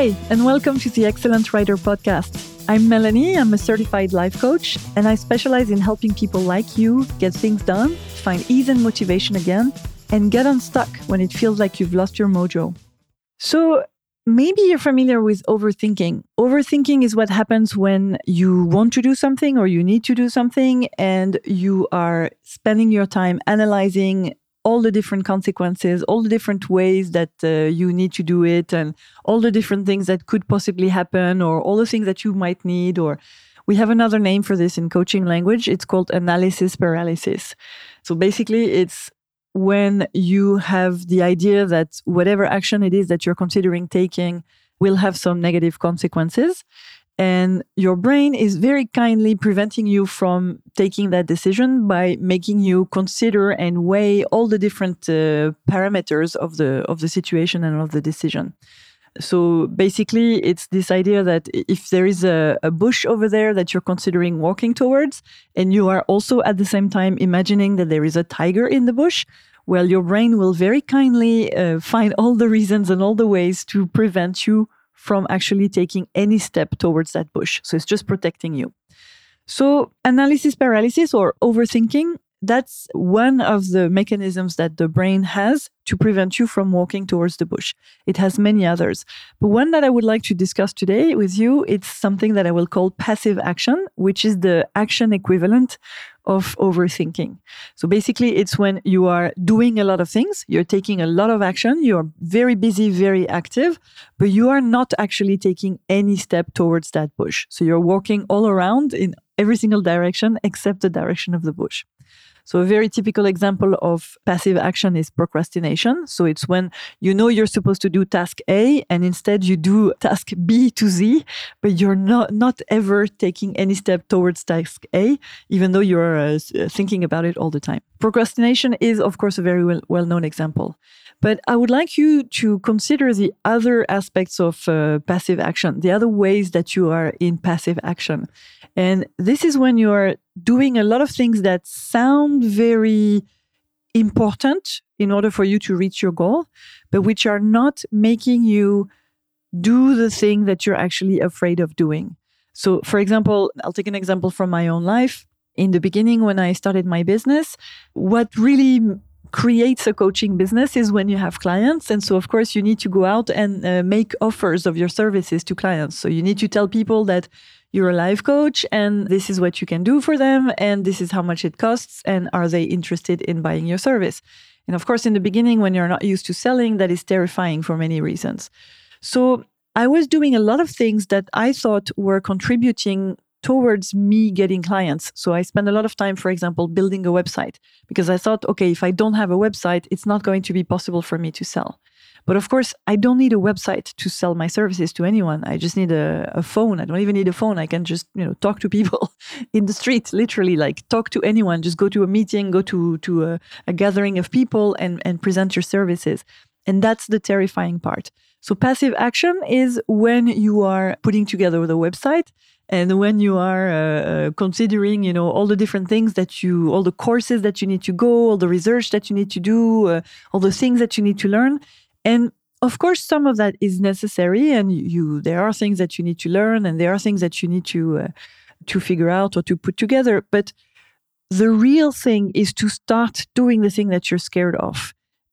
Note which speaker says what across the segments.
Speaker 1: Hi, and welcome to the Excellent Writer podcast. I'm Melanie, I'm a certified life coach, and I specialize in helping people like you get things done, find ease and motivation again, and get unstuck when it feels like you've lost your mojo. So maybe you're familiar with overthinking. Overthinking is what happens when you want to do something or you need to do something, and you are spending your time analyzing all the different consequences, all the different ways that you need to do it, and all the different things that could possibly happen, or all the things that you might need. Or we have another name for this in coaching language. It's called analysis paralysis. So basically, it's when you have the idea that whatever action it is that you're considering taking will have some negative consequences. And your brain is very kindly preventing you from taking that decision by making you consider and weigh all the different parameters of the situation and of the decision. So basically, it's this idea that if there is a bush over there that you're considering walking towards, and you are also at the same time imagining that there is a tiger in the bush, well, your brain will very kindly find all the reasons and all the ways to prevent you from actually taking any step towards that bush. So it's just protecting you. So analysis paralysis or overthinking, that's one of the mechanisms that the brain has to prevent you from walking towards the bush. It has many others. But one that I would like to discuss today with you, it's something that I will call passive action, which is the action equivalent of overthinking. So basically, it's when you are doing a lot of things, you're taking a lot of action, you're very busy, very active, but you are not actually taking any step towards that bush. So you're walking all around in every single direction except the direction of the bush. So a very typical example of passive action is procrastination. So it's when you know you're supposed to do task A and instead you do task B to Z, but you're not ever taking any step towards task A, even though you're thinking about it all the time. Procrastination is, of course, a very well-known example. But I would like you to consider the other aspects of passive action, the other ways that you are in passive action. And this is when you are doing a lot of things that sound very important in order for you to reach your goal, but which are not making you do the thing that you're actually afraid of doing. So, for example, I'll take an example from my own life. In the beginning, when I started my business, what really creates a coaching business is when you have clients. And so, of course, you need to go out and make offers of your services to clients. So you need to tell people that you're a life coach and this is what you can do for them and this is how much it costs and are they interested in buying your service? And of course, in the beginning, when you're not used to selling, that is terrifying for many reasons. So I was doing a lot of things that I thought were contributing towards me getting clients. So I spent a lot of time, for example, building a website because I thought, okay, if I don't have a website, it's not going to be possible for me to sell. But of course, I don't need a website to sell my services to anyone. I just need a phone. I don't even need a phone. I can just, talk to people in the street, literally, like talk to anyone. Just go to a meeting, go to a gathering of people and present your services. And that's the terrifying part. So passive action is when you are putting together the website and when you are considering, all the different things all the courses that you need to go, all the research that you need to do, all the things that you need to learn. And of course, some of that is necessary, and there are things that you need to learn, and there are things that you need to figure out or to put together. But the real thing is to start doing the thing that you're scared of,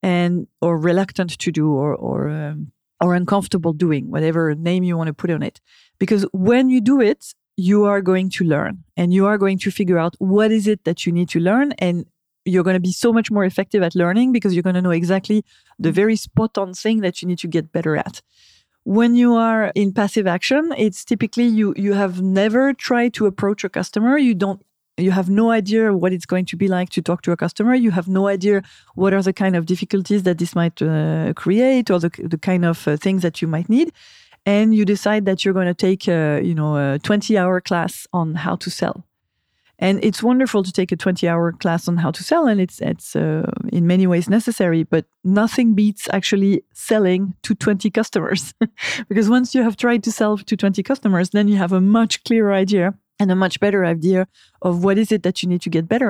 Speaker 1: or reluctant to do, or uncomfortable doing, whatever name you want to put on it. Because when you do it, you are going to learn, and you are going to figure out what is it that you need to learn, and you're going to be so much more effective at learning because you're going to know exactly the very spot-on thing that you need to get better at. When you are in passive action, it's typically you have never tried to approach a customer. You have no idea what it's going to be like to talk to a customer. You have no idea what are the kind of difficulties that this might create or the kind of things that you might need. And you decide that you're going to take a 20-hour class on how to sell. And it's wonderful to take a 20-hour class on how to sell, and it's in many ways necessary, but nothing beats actually selling to 20 customers. Because once you have tried to sell to 20 customers, then you have a much clearer idea and a much better idea of what is it that you need to get better at.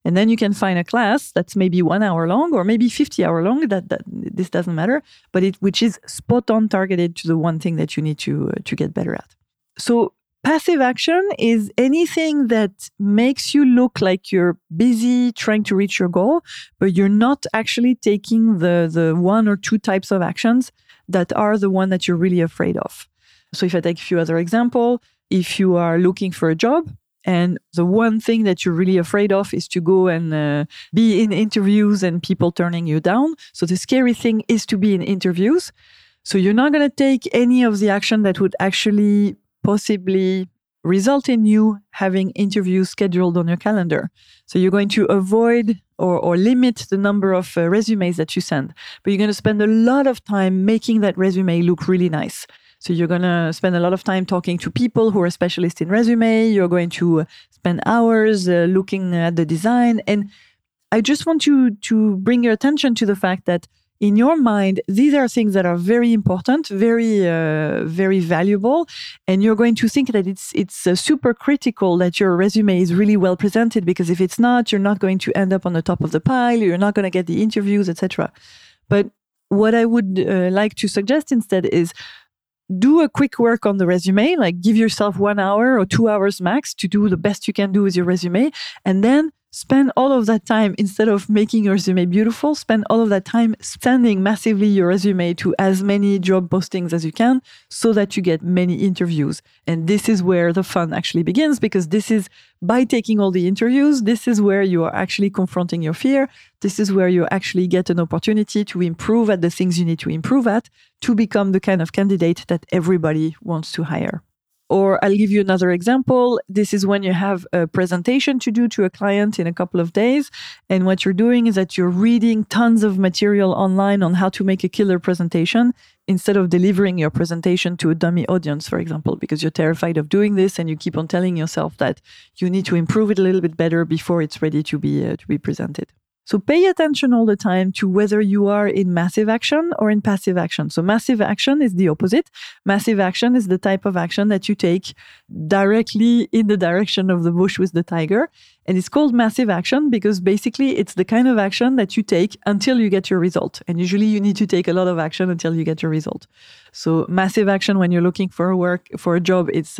Speaker 1: And then you can find a class that's maybe 1 hour long or maybe 50 hours long, that this doesn't matter, but which is spot on targeted to the one thing that you need to get better at. So passive action is anything that makes you look like you're busy trying to reach your goal, but you're not actually taking the one or two types of actions that are the one that you're really afraid of. So if I take a few other examples, if you are looking for a job, and the one thing that you're really afraid of is to go and be in interviews and people turning you down. So the scary thing is to be in interviews. So you're not going to take any of the action that would actually possibly result in you having interviews scheduled on your calendar. So you're going to avoid or limit the number of resumes that you send. But you're going to spend a lot of time making that resume look really nice. So you're going to spend a lot of time talking to people who are specialists in resume. You're going to spend hours looking at the design. And I just want you to bring your attention to the fact that in your mind, these are things that are very important, very, very valuable. And you're going to think that it's super critical that your resume is really well presented, because if it's not, you're not going to end up on the top of the pile. You're not going to get the interviews, etc. But what I would like to suggest instead is do a quick work on the resume, like give yourself 1 hour or 2 hours max to do the best you can do with your resume. And then spend all of that time, instead of making your resume beautiful, spend all of that time sending massively your resume to as many job postings as you can so that you get many interviews. And this is where the fun actually begins, because this is by taking all the interviews, this is where you are actually confronting your fear. This is where you actually get an opportunity to improve at the things you need to improve at to become the kind of candidate that everybody wants to hire. Or I'll give you another example. This is when you have a presentation to do to a client in a couple of days. And what you're doing is that you're reading tons of material online on how to make a killer presentation instead of delivering your presentation to a dummy audience, for example, because you're terrified of doing this and you keep on telling yourself that you need to improve it a little bit better before it's ready to be presented. So pay attention all the time to whether you are in massive action or in passive action. So massive action is the opposite. Massive action is the type of action that you take directly in the direction of the bush with the tiger. And it's called massive action because basically it's the kind of action that you take until you get your result. And usually you need to take a lot of action until you get your result. So massive action when you're looking for a job, it's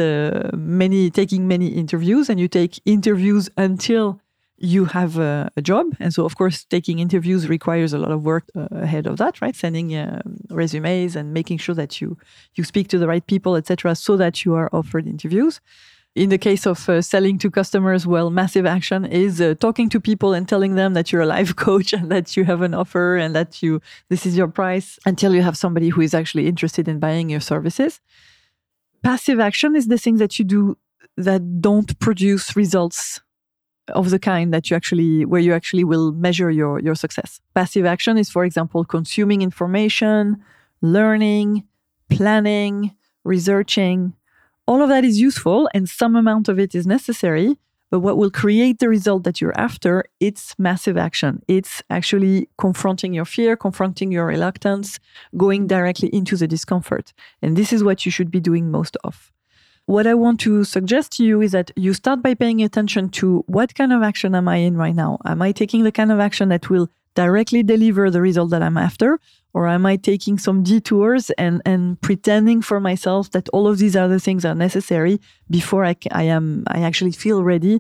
Speaker 1: taking many interviews, and you take interviews until you have a job. And so, of course, taking interviews requires a lot of work ahead of that, right? Sending resumes and making sure that you speak to the right people, etc., so that you are offered interviews. In the case of selling to customers, well, massive action is talking to people and telling them that you're a life coach and that you have an offer and that this is your price until you have somebody who is actually interested in buying your services. Passive action is the things that you do that don't produce results of the kind that where you actually will measure your success. Passive action is, for example, consuming information, learning, planning, researching. All of that is useful and some amount of it is necessary, but what will create the result that you're after, it's massive action. It's actually confronting your fear, confronting your reluctance, going directly into the discomfort. And this is what you should be doing most of. What I want to suggest to you is that you start by paying attention to what kind of action am I in right now? Am I taking the kind of action that will directly deliver the result that I'm after? Or am I taking some detours and pretending for myself that all of these other things are necessary before I actually feel ready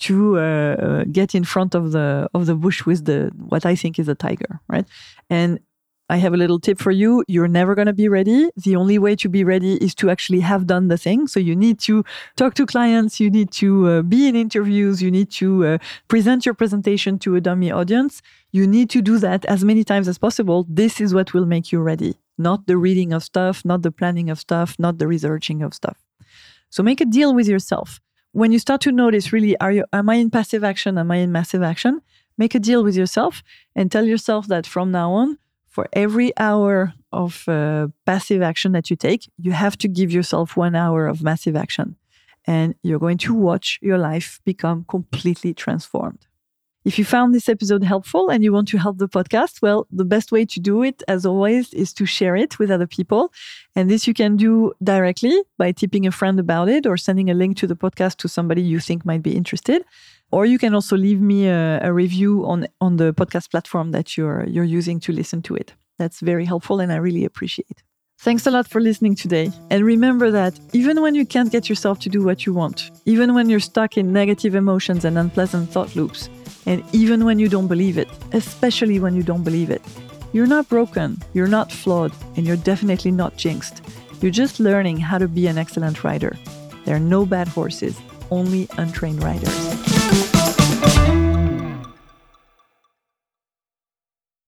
Speaker 1: to get in front of the bush with what I think is a tiger, right? And I have a little tip for you. You're never going to be ready. The only way to be ready is to actually have done the thing. So you need to talk to clients. You need to be in interviews. You need to present your presentation to a dummy audience. You need to do that as many times as possible. This is what will make you ready. Not the reading of stuff, not the planning of stuff, not the researching of stuff. So make a deal with yourself. When you start to notice, really, am I in passive action? Am I in massive action? Make a deal with yourself and tell yourself that from now on, for every hour of passive action that you take, you have to give yourself 1 hour of massive action. And you're going to watch your life become completely transformed. If you found this episode helpful and you want to help the podcast, well, the best way to do it, as always, is to share it with other people. And this you can do directly by tipping a friend about it or sending a link to the podcast to somebody you think might be interested. Or you can also leave me a review on the podcast platform that you're using to listen to it. That's very helpful and I really appreciate. Thanks a lot for listening today. And remember that even when you can't get yourself to do what you want, even when you're stuck in negative emotions and unpleasant thought loops, and even when you don't believe it, especially when you don't believe it, you're not broken, you're not flawed, and you're definitely not jinxed. You're just learning how to be an excellent rider. There are no bad horses, only untrained riders.